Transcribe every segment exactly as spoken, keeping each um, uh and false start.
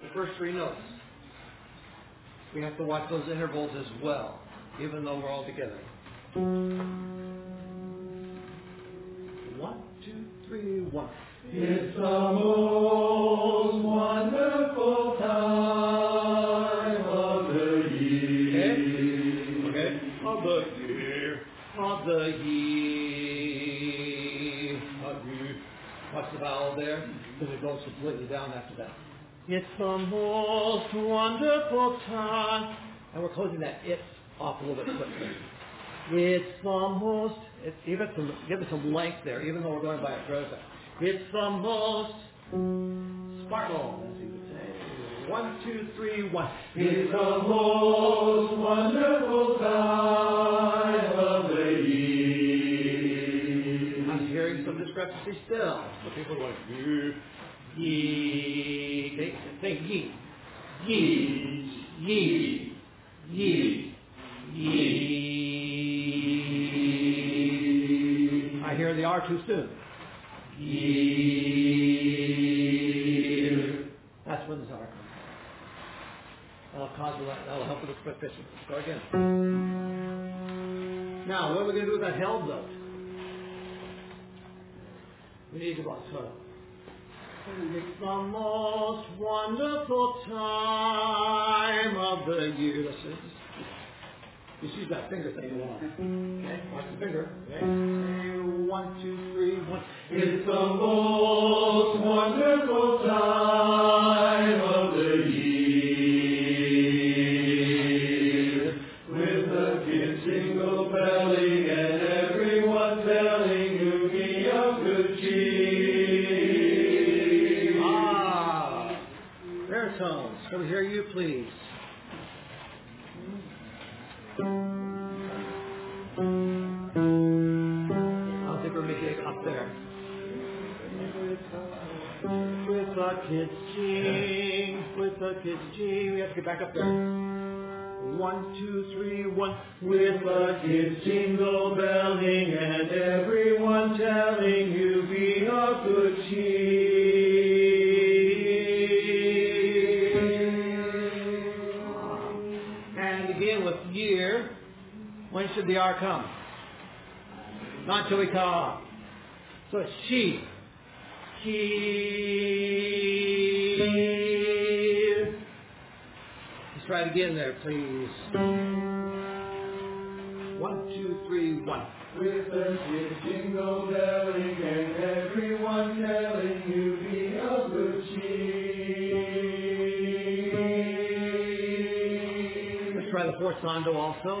first three notes. We have to watch those intervals as well, even though we're all together. One, two, three, one. It's the most wonderful time of the year. Okay. Okay. Of the year. Of the year. Of year. Watch the vowel there, because it goes completely down after that. It's the most wonderful time. And we're closing that it's off a little bit quickly. It's the most, it, give, it some, give it some length there, even though we're going by a brother. It's the most sparkle, as you would say. One, two, three, one. It's the most wonderful time of the year. I'm hearing some discrepancy still. So people are going, ye, ye. They say ye. Ye, ye, ye, ye. I hear the R too soon. Year. That's when the R comes. That'll cause a lot, that'll help with the proficiency. Let's go again. Now, what are we going to do with that held note? We need to watch it. It's the most wonderful time of the year. Let's just, just use that finger thing you want. Okay, watch the finger. Okay. One, two, three, one. It's the most wonderful time of the year, with the kids jingle belling and everyone telling you be of good cheer. Ah, baritones. Can we hear you, please? Up there. With the kids jing, with the kids jing. We have to get back up there. One, two, three, one. With the kids jingle belling and everyone telling you be of good cheer. And again with year. When should the R come? Not till we come. So it's she. She. Let's try it again there, please. One, two, three, one. With the kids jingle belling and everyone telling you be of good cheer. Let's try the forzando also.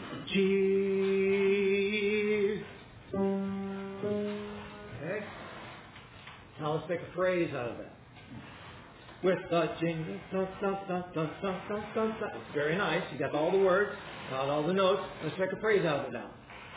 Cheer. Now let's make a phrase out of that. With the jingle, dun, dun, dun, dun, dun, dun, dun, dun. It's very nice. You got all the words, got all the notes. Let's make a phrase out of it now.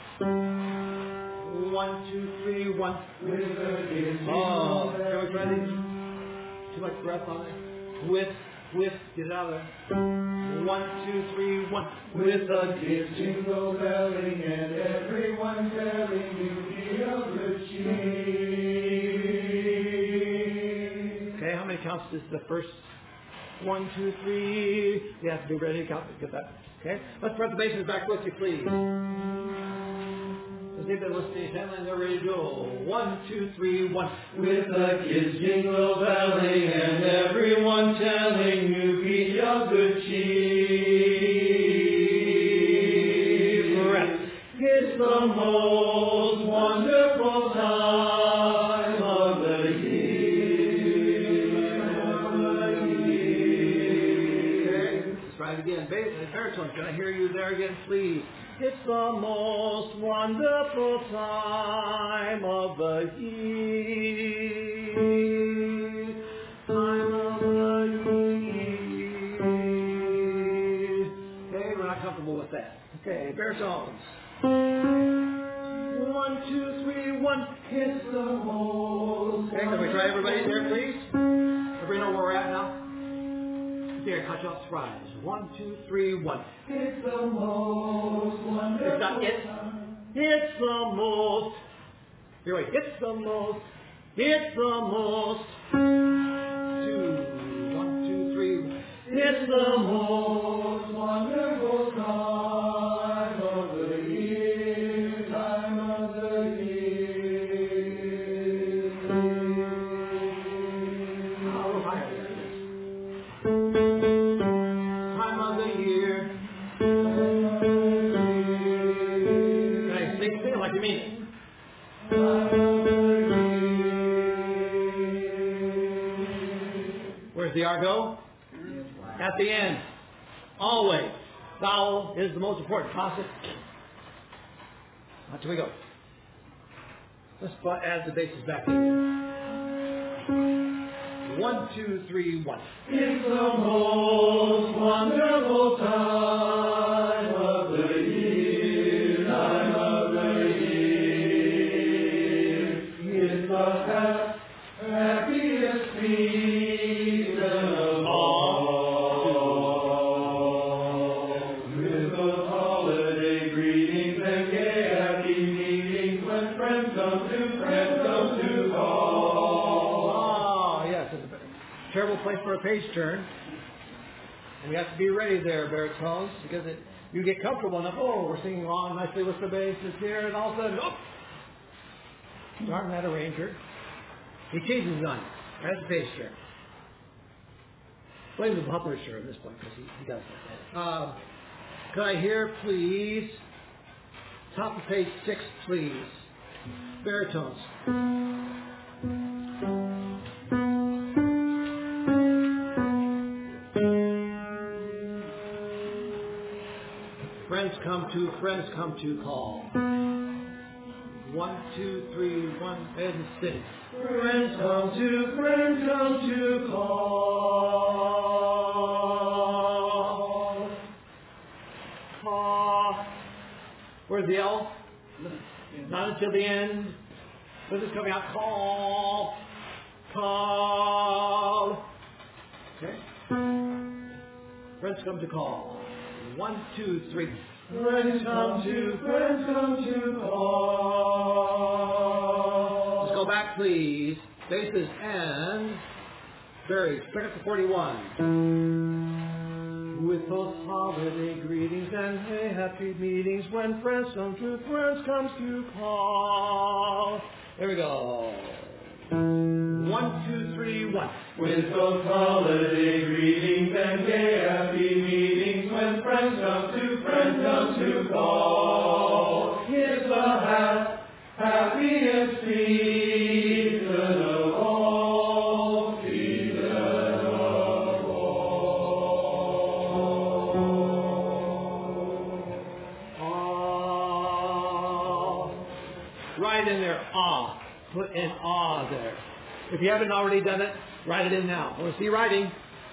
One, two, three, one. With the kids Oh, can we try these? Too much breath on it. With, with, get it out of there. One, two, three, one. With the kids jingle belling and everyone telling you be of good cheer. Okay, how many counts is the first? One, two, three. You have to be ready to count. Get that. Okay, let's put the basses back with you, please. Let's see if they're listening and they're ready to go. One, two, three, one. With the kids jingle belling and everyone telling you be of good cheer. Correct. It's the most wonderful time of the year. Okay, let's try it again. Baritone, can I hear you there again, please? It's the most wonderful time of the year. Time of the year. Okay, we're not comfortable with that. Okay, baritones. One, two, three, one. It's the most. Okay, can we try everybody there, please? Everybody know where we're at now? Here, catch up surprise. One, two, three, one. It's the most wonderful. It's not it. It's the most. Here, wait. It's the most. It's the most. Two. One, two, three, It's the most wonderful time of the year, time of the year. How high is this? Time of the year. Can I sing, sing it like you mean it? Where's the R go? At the end. Always. Vowel is the most important. Toss it. Now, here we go. Let's add the bases back in. One, two, three, one. It's the most wonderful time of the year, time of the year. It's the ha- happiest season of all. With those holiday greetings and gay happy meetings when friends come to friends come to call. Ah, yes. It's a terrible place for a page turn. And you have to be ready there, baritones, because it, you get comfortable enough. Oh, we're singing along nicely with the basses here, and all of a sudden, oh! Darn that arranger. He changes on you. That's the page turn. Blame the publisher at this point, because he, he does that. Uh, could I hear, please, top of page six, please. Baritones. Friends come to, friends come to call. One, two, three, one, and six. Friends come to, friends come to call. Call. Where's the L? Not until the end. This is coming out. Call. Call. Okay. Friends come to call. One, two, three. Friends come to, friends come to call. Let's go back, please. Bases and Barry. Second to forty-one. With those holiday greetings and hey, happy meetings when friends come to, friends come to call. There we go. One, two, three, one. With those holiday greetings and gay happy meetings when friends come to, friends come to call. It's the ha- happiest season of all, season of all. Ah. Right in there. Ah. Put an ah there. If you haven't already done it, write it in now. I want to see writing.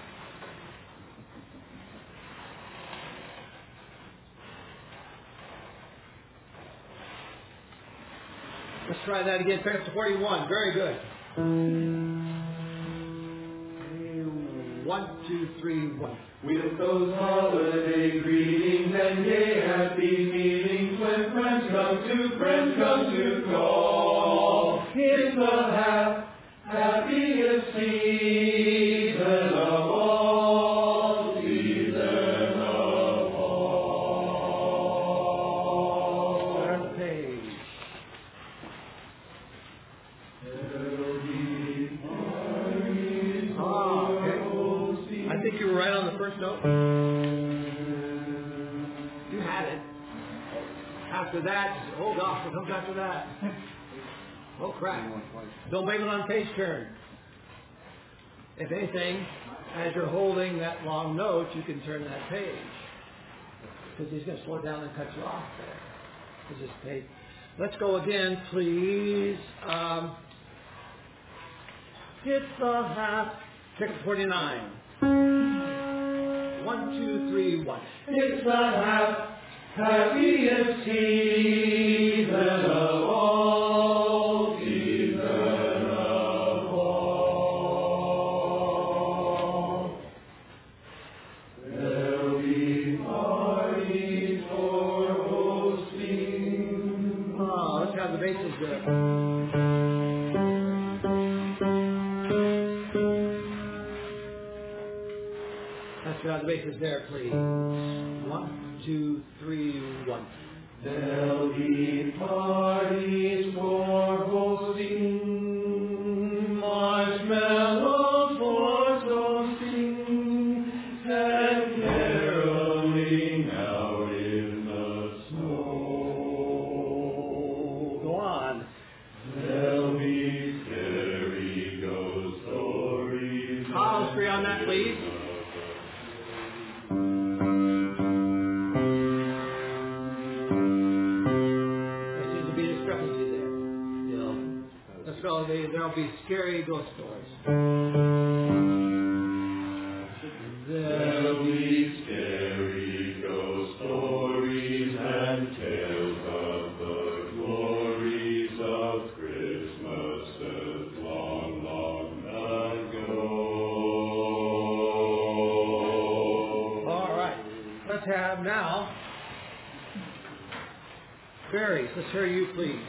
Let's try that again. Page forty-one. Very good. One, two, three, one. With those holiday greetings and gay happy meetings when friends come to, friends come to call. It's the ha- happiest season of all, season of all. Turn the page. There'll be parties Ah, okay. I think you were right on the first note. You had it. After that, oh gosh, what comes after that? Oh crap. Don't blame it on page turn. If anything, as you're holding that long note, you can turn that page. Because he's going to slow down and cut you off there. It's just page. Let's go again, please. Um, it's the half. Check forty-nine. One, two, three, one. It's the ha- happiest season of all, season of all. There'll be parties for hosting. Oh, let's have the bases good. Let's get out the bases there, please. One, two, three, one. There'll be parties for hosting, marshmallows for toasting, and caroling out in the snow. Go on. There'll be scary ghost stories. I'll agree on that, please. There'll be scary ghost stories. There'll be scary ghost stories and tales of the glories of Christmases long, long ago. All right. Let's have now fairies. Let's hear you, please.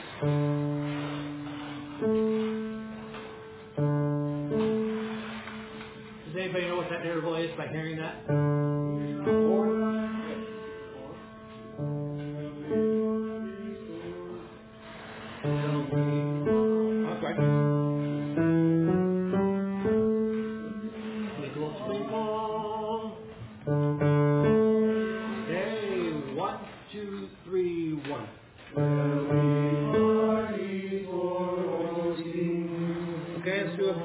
Does anybody know what that interval is by hearing that? Four. Okay. Okay, one, two, three, one. Okay, let's do it.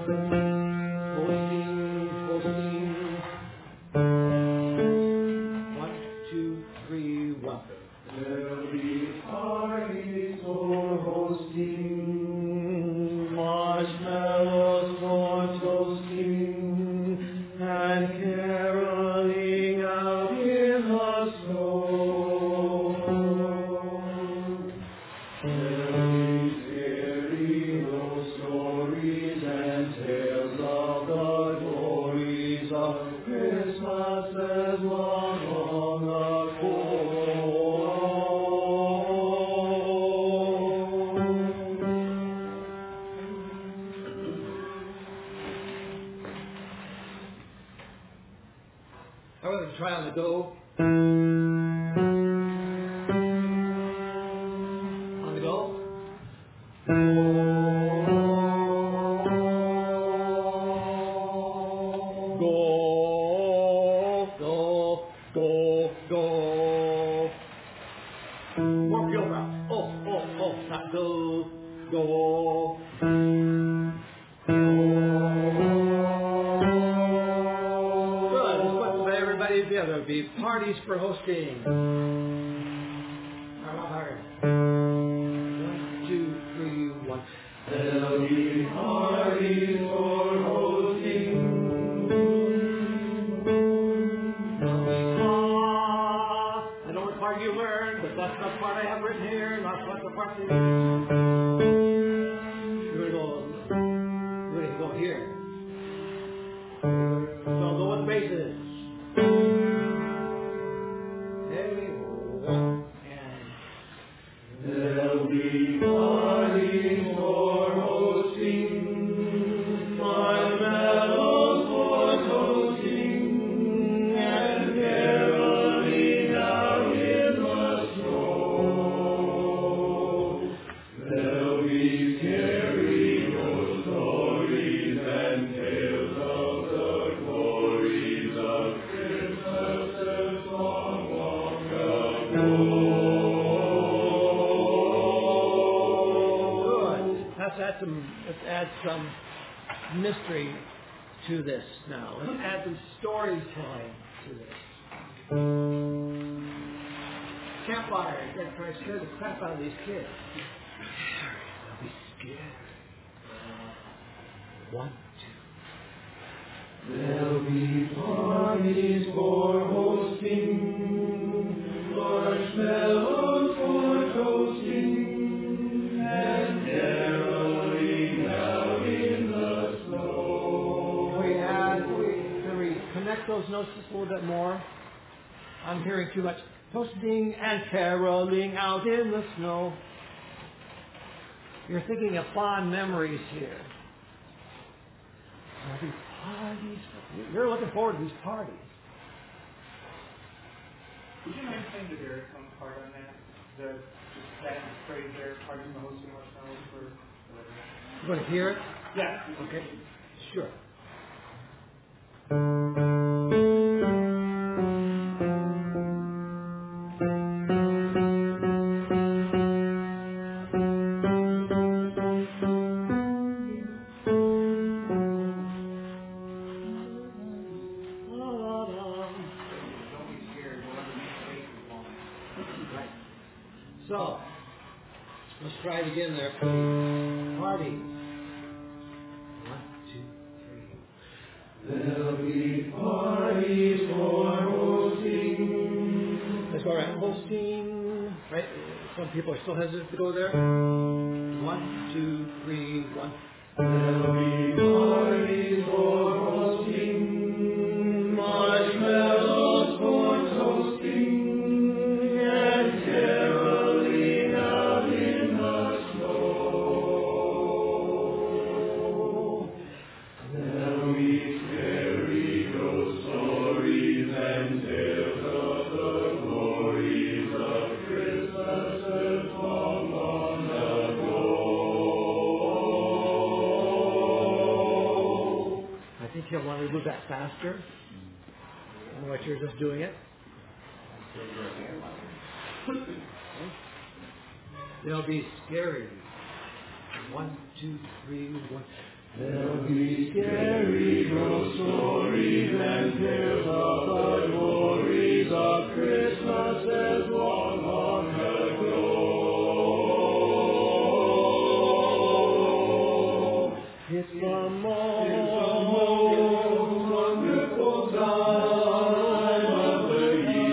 I want to try on the go. On the go. Go, go, go, go. More field route. Oh, oh, oh, not go, go. There'll be parties for hosting. One, two, three, one. There'll be parties for hosting. Ah, I know what part you learned, but that's not the part I have written here. That's not the part you learned. You're going to go, you're going to go here. So I'll go with the bases. There'll be parties for hosting, marshmallows for toasting, and caroling out in the snow. There'll be scary ghost stories and tales of the glories of Christmases long, long ago. Let's add some, let's add some mystery to this now. Let's add some storytelling to this. Campfire. You're going to try to scare the crap out of these kids. They'll be scared. One, two. There'll be parties for hosting, marshmallows for toasting, and caroling out in the snow. Can we add, can we, can we connect those notes just a little bit more? I'm hearing too much. Toasting and caroling out in the snow. You're thinking of fond memories here. There'll be parties. You're looking forward to these parties. Would you mind playing the baritone part on that? The just that phrase there, parting the hosting marshmallows for whatever. You want to hear it? Yeah. Okay. Sure. So, let's try it again there. Party. One, two, three. There'll be parties for hosting. That's all right. Hosting. Right? Some people are still hesitant to go there. One, two, three, one. There'll be parties for hosting. Marshmallows for toasting. And caroling out in the snow. There'll be fairy ghost stories and tales of the glories of Christmases long, long ago. I think you'll want to move that faster. I don't know what you're just doing it. They'll be scary. One, two, three, one. There'll be scary ghost stories and tales of the glories of Christmases long, long ago. It's the most, It's the most wonderful time of the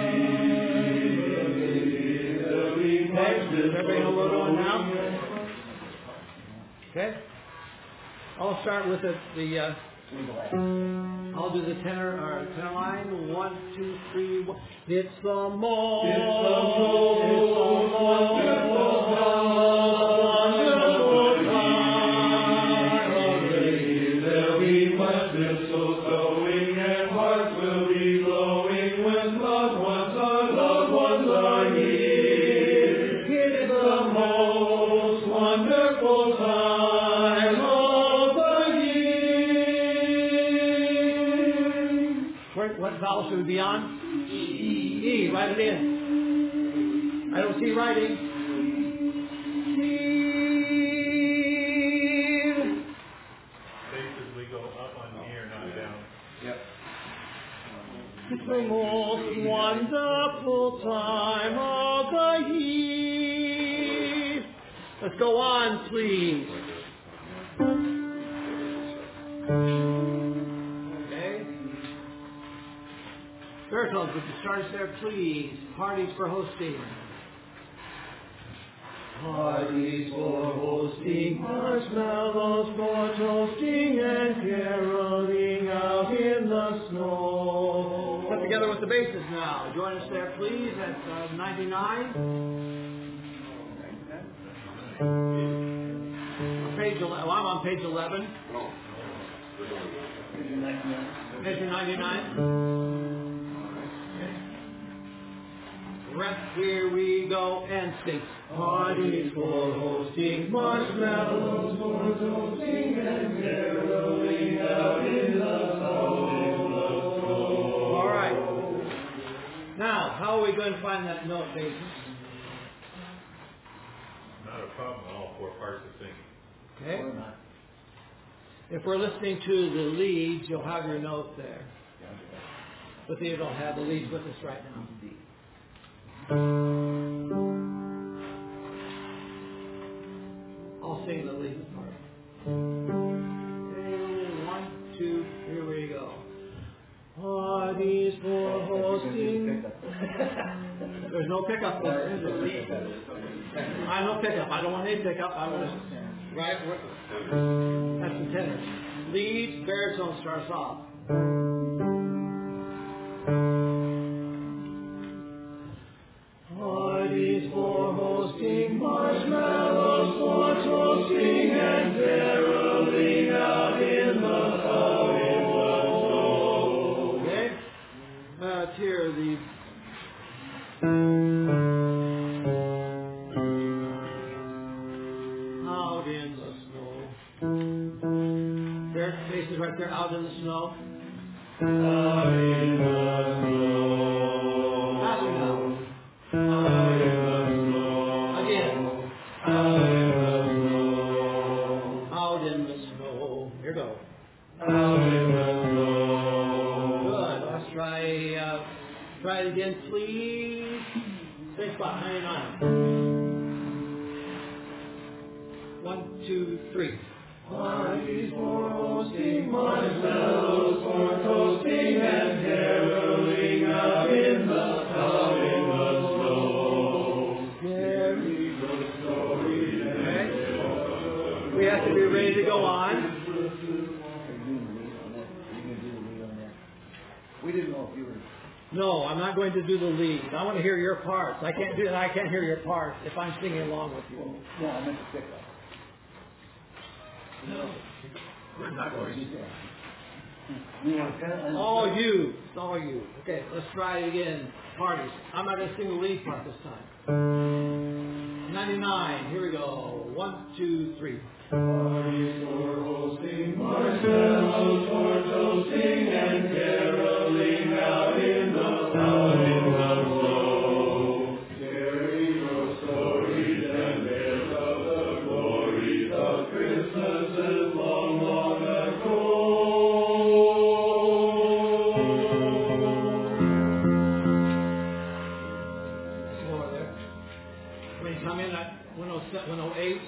year. There'll be much Does everybody know what's going on now? Okay. I'll start with the, the uh, I'll do the tenor or tenor line. One, two, three, one. It's the most, It's the most wonderful time of the year. There'll be much mistletoe sowing and hearts will be glowing when loved ones are loved ones are here. It's the most wonderful time of the year. Where, what vowel should we be on? E. E. Write it in. I don't see writing. Bases we go up on here, not down. It's the most wonderful time of the year. Let's go on, please. Okay. Baritones, would you start us there, please? Parties for hosting. Parties for hosting, marshmallows for toasting, and caroling out in the snow. Put together with the basses now. Join us there, please, at uh, ninety-nine. On page eleven. Well, I'm on page eleven. Measure ninety-nine. Rest, here we go, and sing. Parties for hosting, marshmallows for toasting, and caroling out in the snow. All right. Now, how are we going to find that note basis? Not a problem on all four parts of singing. Okay. If we're listening to the leads, you'll have your note there. But you don't have the leads with us right now. I'll sing the lead part. One, two, here we go. Parties for hosting. There's no pickup there, is there? I no pickup. I don't want any pickup. I want to, right? That's the tenor. Lead, baritone starts off. Parties for hosting, marshmallows for toasting, and caroling out in the snow. Okay? Uh, it's here, the Out in the snow. There, faces right there, out in the snow. Out in the snow. Faster now. Out in the snow. Again. Out in the snow. Out in the snow. Here we go. Out in the snow. Good. Let's try, uh, try it again, please. Same spot, ninety-nine. One, two, three. Parties for hosting, marshmallows for toasting, and caroling out in the out in the snow. Carry the story and We have to be ready to go on. We didn't know if you were. No, I'm not going to do the lead. I want to hear your parts. I can't do that. I can't hear your parts if I'm singing along with you. No, I meant to pick up. No, I'm not going to. You want to cut? All you. It's all you. Okay, let's try it again. Parties. I'm not going to sing the lead part this time. ninety-nine. Here we go. One, two, three. parties for hosting, marshmallows for toasting, and caroling out in the out in the snow. Carry your stories and tales of the glories of Christmases long, long ago. Slower there. When you come in at one oh eight.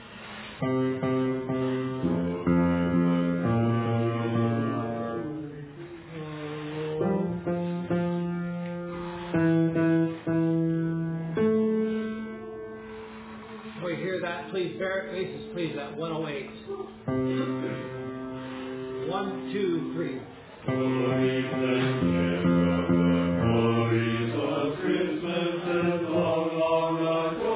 We hear that, please. Barrett faces, please, at one oh eight. One, two, three. Glories and tales of the glories of Christmases long, long ago.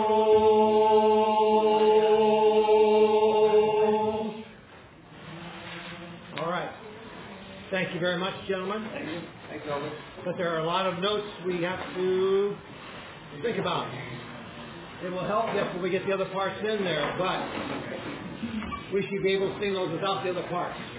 All right. Thank you very much, gentlemen. Thank you. Thanks, Elvis. But there are a lot of notes we have to think about. It will help us when we get the other parts in there, but we should be able to sing those without the other parts.